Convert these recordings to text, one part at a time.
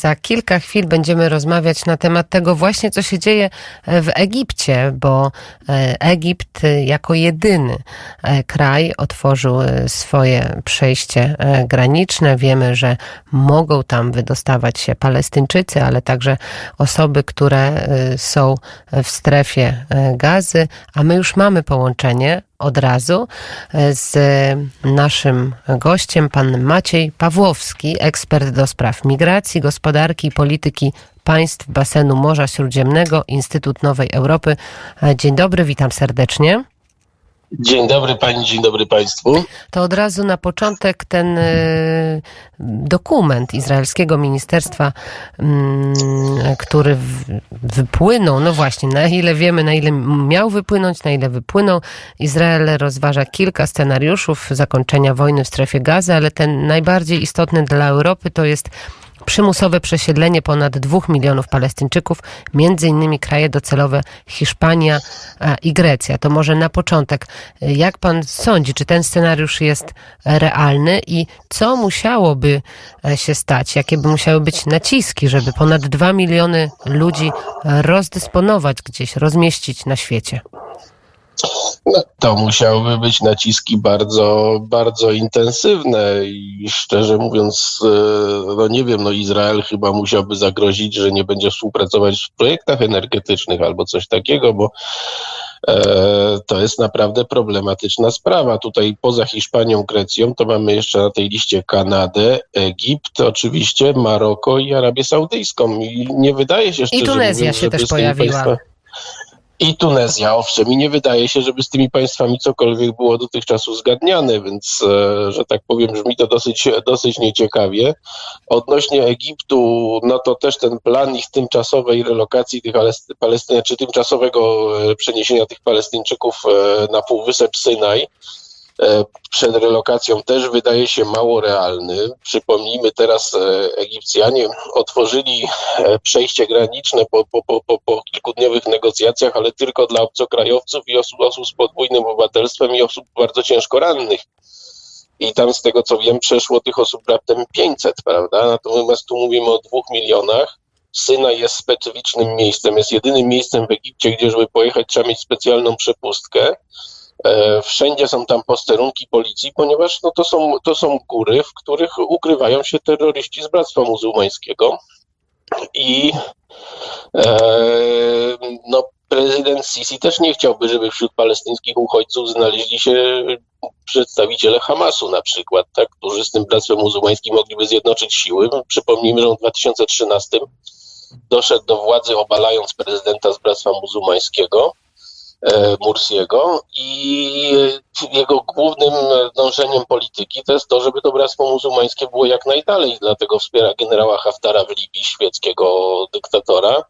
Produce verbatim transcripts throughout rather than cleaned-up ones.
Za kilka chwil będziemy rozmawiać na temat tego właśnie, co się dzieje w Egipcie, bo Egipt jako jedyny kraj otworzył swoje przejście graniczne. Wiemy, że mogą tam wydostawać się Palestyńczycy, ale także osoby, które są w strefie Gazy, a my już mamy połączenie od razu z naszym gościem, pan Maciej Pawłowski, ekspert do spraw migracji, gospodarki i polityki państw basenu Morza Śródziemnego, Instytut Nowej Europy. Dzień dobry, witam serdecznie. Dzień dobry pani, dzień dobry państwu. To od razu na początek ten y, dokument izraelskiego ministerstwa, y, który w, wypłynął, no właśnie, na ile wiemy, na ile miał wypłynąć, na ile wypłynął. Izrael rozważa kilka scenariuszów zakończenia wojny w strefie Gazy, ale ten najbardziej istotny dla Europy to jest przymusowe przesiedlenie ponad dwóch milionów Palestyńczyków, między innymi kraje docelowe Hiszpania i Grecja. To może na początek, jak pan sądzi, czy ten scenariusz jest realny i co musiałoby się stać, jakie by musiały być naciski, żeby ponad dwa miliony ludzi rozdysponować gdzieś, rozmieścić na świecie? No, to musiałyby być naciski bardzo, bardzo intensywne i szczerze mówiąc, no nie wiem, no Izrael chyba musiałby zagrozić, że nie będzie współpracować w projektach energetycznych albo coś takiego, bo e, to jest naprawdę problematyczna sprawa. Tutaj poza Hiszpanią, Grecją to mamy jeszcze na tej liście Kanadę, Egipt, oczywiście Maroko i Arabię Saudyjską i nie wydaje się szczerze I Tunezja mówiąc, się też pojawiła. Państwa... I Tunezja, owszem, i nie wydaje się, żeby z tymi państwami cokolwiek było dotychczas uzgadniane, więc, że tak powiem, brzmi to dosyć, dosyć nieciekawie. Odnośnie Egiptu, no to też ten plan ich tymczasowej relokacji tych Palestyń, czy tymczasowego przeniesienia tych Palestyńczyków na Półwysep Synaj przed relokacją też wydaje się mało realny. Przypomnijmy, teraz Egipcjanie otworzyli przejście graniczne po, po, po, po, po kilkudniowych negocjacjach, ale tylko dla obcokrajowców i osób, osób z podwójnym obywatelstwem i osób bardzo ciężko rannych. I tam z tego co wiem przeszło tych osób raptem pięćset, prawda? Natomiast tu mówimy o dwóch milionach. Synaj jest specyficznym miejscem, jest jedynym miejscem w Egipcie, gdzie żeby pojechać trzeba mieć specjalną przepustkę. Wszędzie są tam posterunki policji, ponieważ no to są, to są góry, w których ukrywają się terroryści z Bractwa Muzułmańskiego. I e, no, prezydent Sisi też nie chciałby, żeby wśród palestyńskich uchodźców znaleźli się przedstawiciele Hamasu na przykład, tak, którzy z tym Bractwem Muzułmańskim mogliby zjednoczyć siły. Przypomnijmy, że w dwa tysiące trzynastym doszedł do władzy obalając prezydenta z Bractwa Muzułmańskiego, Mursiego, i jego głównym dążeniem polityki to jest to, żeby to Bractwo Muzułmańskie było jak najdalej, dlatego wspiera generała Haftara w Libii, świeckiego dyktatora,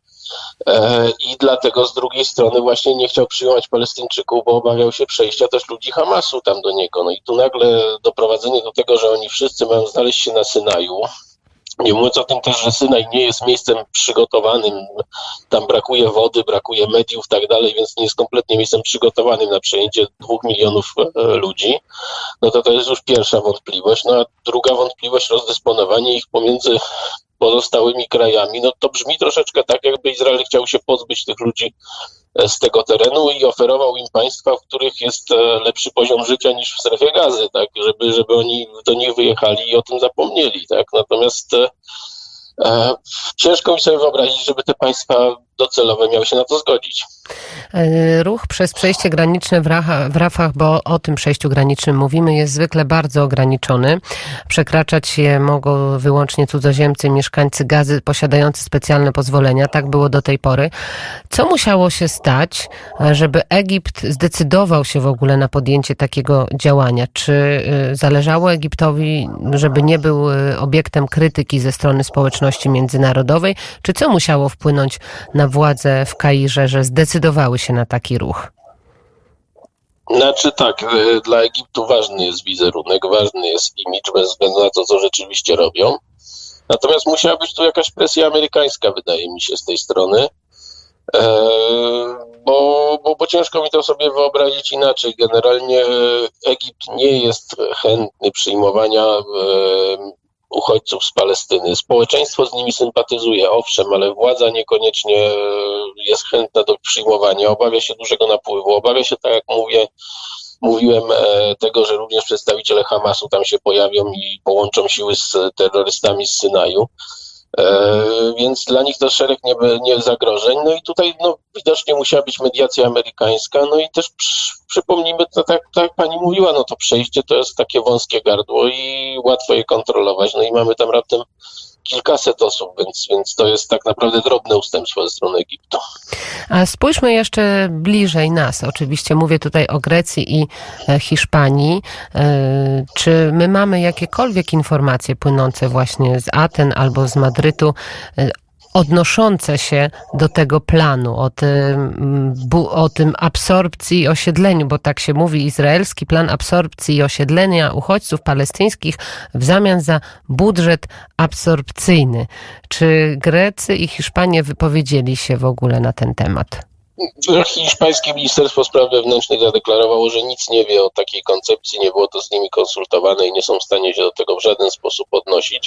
i dlatego z drugiej strony właśnie nie chciał przyjąć Palestyńczyków, bo obawiał się przejścia też ludzi Hamasu tam do niego. No i tu nagle doprowadzenie do tego, że oni wszyscy mają znaleźć się na Synaju. Nie mówiąc o tym też, że Synaj nie jest miejscem przygotowanym, tam brakuje wody, brakuje mediów i tak dalej, więc nie jest kompletnie miejscem przygotowanym na przejęcie dwóch milionów ludzi, no to to jest już pierwsza wątpliwość. No a druga wątpliwość, rozdysponowanie ich pomiędzy pozostałymi krajami, no to brzmi troszeczkę tak, jakby Izrael chciał się pozbyć tych ludzi z tego terenu i oferował im państwa, w których jest lepszy poziom życia niż w strefie Gazy, tak, żeby, żeby oni do nich wyjechali i o tym zapomnieli, tak. Natomiast e, ciężko mi sobie wyobrazić, żeby te państwa docelowe miały się na to zgodzić. Ruch przez przejście graniczne w, Racha, w Rafach, bo o tym przejściu granicznym mówimy, jest zwykle bardzo ograniczony. Przekraczać je mogą wyłącznie cudzoziemcy, mieszkańcy Gazy posiadający specjalne pozwolenia. Tak było do tej pory. Co musiało się stać, żeby Egipt zdecydował się w ogóle na podjęcie takiego działania? Czy zależało Egiptowi, żeby nie był obiektem krytyki ze strony społeczności międzynarodowej? Czy co musiało wpłynąć na władze w Kairze, że zdecydowały się na taki ruch? Znaczy tak, dla Egiptu ważny jest wizerunek, ważny jest imidż, bez względu na to, co rzeczywiście robią. Natomiast musiała być tu jakaś presja amerykańska, wydaje mi się, z tej strony, bo, bo, bo ciężko mi to sobie wyobrazić inaczej. Generalnie Egipt nie jest chętny przyjmowania uchodźców z Palestyny. Społeczeństwo z nimi sympatyzuje, owszem, ale władza niekoniecznie jest chętna do przyjmowania. Obawia się dużego napływu, obawia się, tak jak mówię, mówiłem, tego, że również przedstawiciele Hamasu tam się pojawią i połączą siły z terrorystami z Synaju. E, więc dla nich to szereg nie, nie zagrożeń. No i tutaj no, widocznie musiała być mediacja amerykańska. No i też przy, przypomnijmy, to tak, tak jak pani mówiła, no to przejście to jest takie wąskie gardło i łatwo je kontrolować. No i mamy tam raptem kilkaset osób, więc, więc to jest tak naprawdę drobne ustępstwo ze strony Egiptu. A spójrzmy jeszcze bliżej nas. Oczywiście mówię tutaj o Grecji i Hiszpanii. Czy my mamy jakiekolwiek informacje płynące właśnie z Aten albo z Madrytu odnoszące się do tego planu, o tym, o tym absorpcji i osiedleniu, bo tak się mówi, izraelski plan absorpcji i osiedlenia uchodźców palestyńskich w zamian za budżet absorpcyjny. Czy Grecy i Hiszpanie wypowiedzieli się w ogóle na ten temat? Hiszpańskie Ministerstwo Spraw Wewnętrznych zadeklarowało, że nic nie wie o takiej koncepcji, nie było to z nimi konsultowane i nie są w stanie się do tego w żaden sposób odnosić.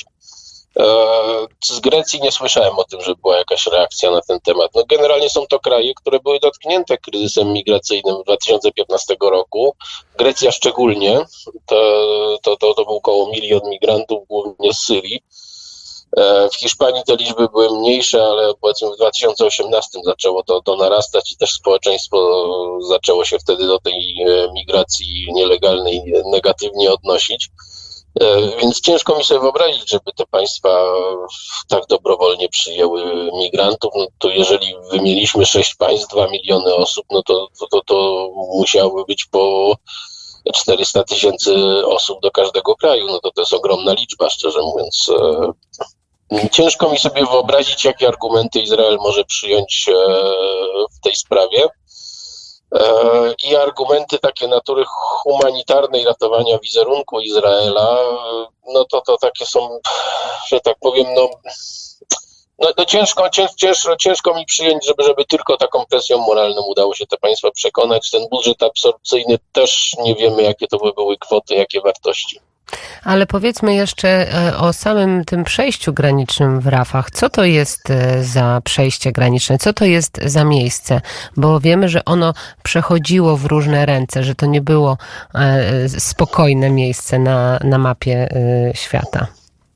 Z Grecji nie słyszałem o tym, że była jakaś reakcja na ten temat. No generalnie są to kraje, które były dotknięte kryzysem migracyjnym w dwa tysiące piętnastego roku. Grecja szczególnie, to, to, to, to był około milion migrantów, głównie z Syrii. W Hiszpanii te liczby były mniejsze, ale powiedzmy w dwa tysiące osiemnastym zaczęło to, to narastać i też społeczeństwo zaczęło się wtedy do tej migracji nielegalnej negatywnie odnosić. Więc ciężko mi sobie wyobrazić, żeby te państwa tak dobrowolnie przyjęły migrantów. No to jeżeli wymieniliśmy sześć państw, dwa miliony osób, no to, to, to, to musiałoby być po czterysta tysięcy osób do każdego kraju. No to to jest ogromna liczba, szczerze mówiąc. Ciężko mi sobie wyobrazić, jakie argumenty Izrael może przyjąć w tej sprawie. I argumenty takie natury humanitarnej, ratowania wizerunku Izraela, no to, to takie są, że tak powiem, no, no, no ciężko, cięż, ciężko, ciężko mi przyjąć, żeby, żeby tylko taką presją moralną udało się te państwa przekonać. Ten budżet absorpcyjny też nie wiemy, jakie to by były kwoty, jakie wartości. Ale powiedzmy jeszcze o samym tym przejściu granicznym w Rafah. Co to jest za przejście graniczne? Co to jest za miejsce? Bo wiemy, że ono przechodziło w różne ręce, że to nie było spokojne miejsce na, na mapie świata.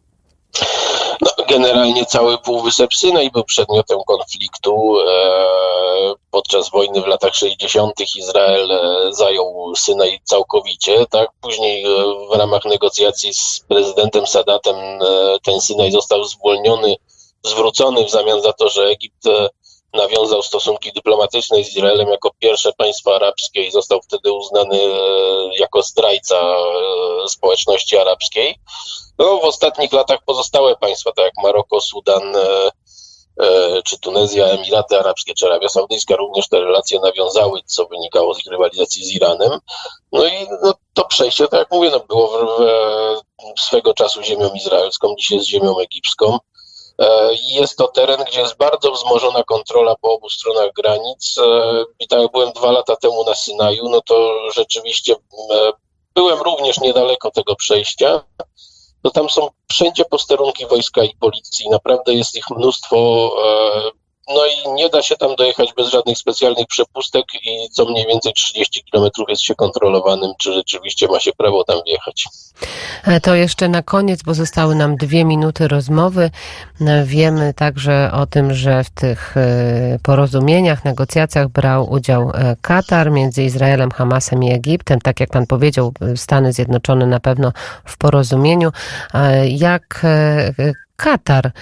No, generalnie cały Półwysep Synaj był przedmiotem konfliktu. Podczas wojny w latach sześćdziesiątych Izrael zajął Synaj całkowicie. Tak? Później w ramach negocjacji z prezydentem Sadatem ten Synaj został zwolniony, zwrócony w zamian za to, że Egipt nawiązał stosunki dyplomatyczne z Izraelem jako pierwsze państwo arabskie i został wtedy uznany jako zdrajca społeczności arabskiej. No, w ostatnich latach pozostałe państwa, tak jak Maroko, Sudan, e, e, czy Tunezja, Emiraty Arabskie, czy Arabia Saudyjska również te relacje nawiązały, co wynikało z ich rywalizacji z Iranem. No i no, to przejście, tak jak mówię, no, było w, w, swego czasu ziemią izraelską, dzisiaj jest ziemią egipską. E, jest to teren, gdzie jest bardzo wzmożona kontrola po obu stronach granic. E, I tak jak byłem dwa lata temu na Synaju, no to rzeczywiście e, byłem również niedaleko tego przejścia. To tam są wszędzie posterunki wojska i policji, naprawdę jest ich mnóstwo, no i nie da się tam dojechać bez żadnych specjalnych przepustek i co mniej więcej trzydzieści kilometrów jest się kontrolowanym, czy rzeczywiście ma się prawo tam wjechać. To jeszcze na koniec, bo zostały nam dwie minuty rozmowy. Wiemy także o tym, że w tych porozumieniach, negocjacjach brał udział Katar między Izraelem, Hamasem i Egiptem. Tak jak pan powiedział, Stany Zjednoczone na pewno w porozumieniu. Jak Katar,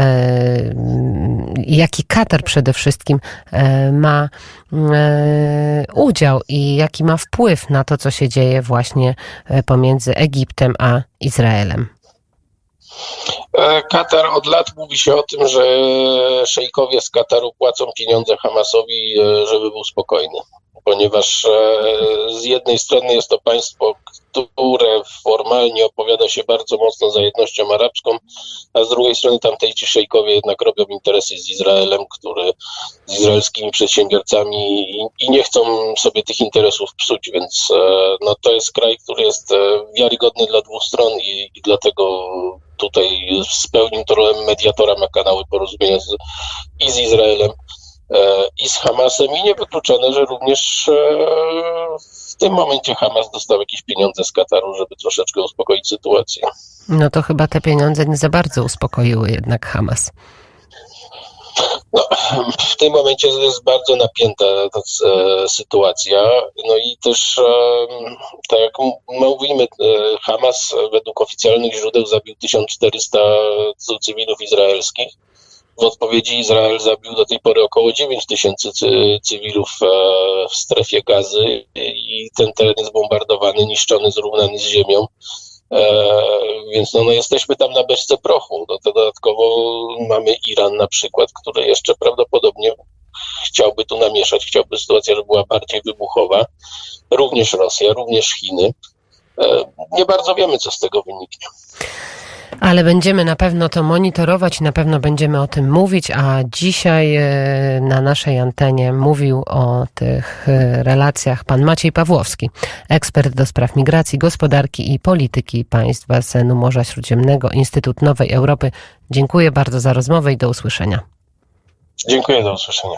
jaki Katar przede wszystkim ma udział i jaki ma wpływ na to, co się dzieje właśnie pomiędzy Egiptem a Izraelem? Katar, od lat mówi się o tym, że szejkowie z Kataru płacą pieniądze Hamasowi, żeby był spokojny. ponieważ z jednej strony jest to państwo, które formalnie opowiada się bardzo mocno za jednością arabską, a z drugiej strony tamtejsi szejkowie jednak robią interesy z Izraelem, który z izraelskimi przedsiębiorcami i, i nie chcą sobie tych interesów psuć, więc no, to jest kraj, który jest wiarygodny dla dwóch stron i, i dlatego tutaj spełnił to rolę mediatora, ma kanały porozumienia z, i z Izraelem, i z Hamasem i niewykluczone, że również w tym momencie Hamas dostał jakieś pieniądze z Kataru, żeby troszeczkę uspokoić sytuację. No to chyba te pieniądze nie za bardzo uspokoiły jednak Hamas. No, w tym momencie jest bardzo napięta ta sytuacja. No i też, tak jak mówimy, Hamas według oficjalnych źródeł zabił tysiąc czterysta cywilów izraelskich. W odpowiedzi Izrael zabił do tej pory około dziewięć tysięcy cywilów w strefie Gazy i ten teren jest bombardowany, niszczony, zrównany z ziemią. Więc no, no jesteśmy tam na beczce prochu. No to dodatkowo mamy Iran na przykład, który jeszcze prawdopodobnie chciałby tu namieszać, chciałby sytuacja, żeby była bardziej wybuchowa. Również Rosja, również Chiny. Nie bardzo wiemy, co z tego wyniknie. Ale będziemy na pewno to monitorować, na pewno będziemy o tym mówić, a dzisiaj na naszej antenie mówił o tych relacjach pan Maciej Pawłowski, ekspert do spraw migracji, gospodarki i polityki państw basenu Morza Śródziemnego, Instytut Nowej Europy. Dziękuję bardzo za rozmowę i do usłyszenia. Dziękuję, do usłyszenia.